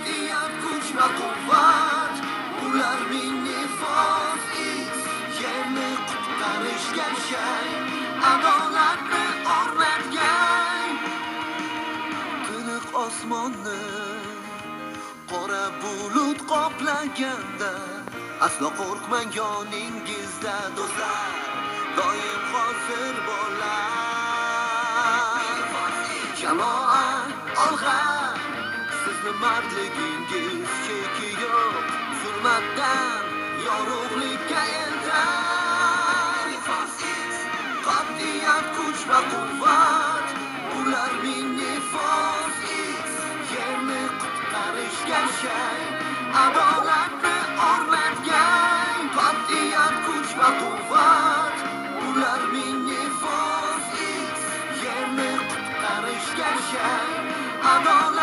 qat'iyat, kuch va quvvat. Ular mini Fox X, yerni qutqarishga shay, adolatni o'rnatgan. Tiniq osmonni qora bulut qoplaganda, aslo qo'rqmang yoningizda do'stlar, doim hozir bo'lar. Jamoat olg'a, sizni mardligingiz cheki yo'q, zulmatdan yorug'likka eltar. Qat'iyat, kuch va quvvat, ular mini Fox X, yerni qutqarishga shay, adolatni o'rnatgan. Qat'iyat, kuch va quvvat, ular mini Fox X, yerni qutqarishga shay, adolat